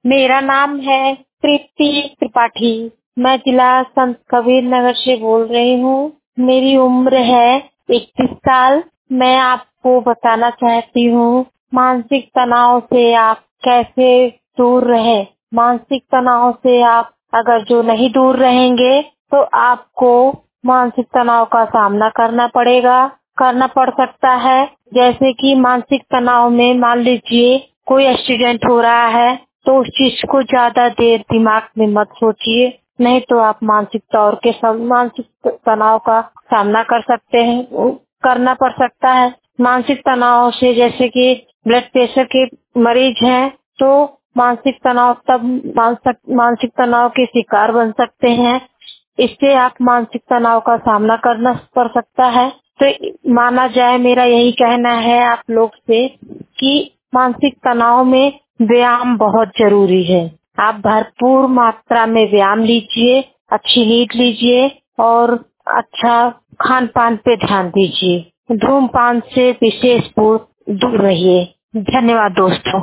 मेरा नाम है तृप्ति त्रिपाठी। मैं जिला संत कबीर नगर से बोल रही हूँ। मेरी उम्र है 21 साल। मैं आपको बताना चाहती हूँ मानसिक तनाव से आप कैसे दूर रहे। मानसिक तनाव से आप अगर जो नहीं दूर रहेंगे तो आपको मानसिक तनाव का सामना करना पड़ सकता है। जैसे कि मानसिक तनाव में मान लीजिए कोई एक्सीडेंट हो रहा है तो उस चीज को ज्यादा देर दिमाग में मत सोचिए, नहीं तो आप मानसिक तनाव का सामना करना पड़ सकता है। मानसिक तनाव से जैसे कि ब्लड प्रेशर के मरीज हैं तो मानसिक तनाव के शिकार बन सकते हैं। इससे आप मानसिक तनाव का सामना करना पड़ सकता है। तो माना जाए, मेरा यही कहना है आप लोग से कि मानसिक तनाव में व्यायाम बहुत जरूरी है। आप भरपूर मात्रा में व्यायाम लीजिए, अच्छी नींद लीजिए और अच्छा खान पान पे ध्यान दीजिए। धूम्रपान से विशेष दूर रहिए। धन्यवाद दोस्तों।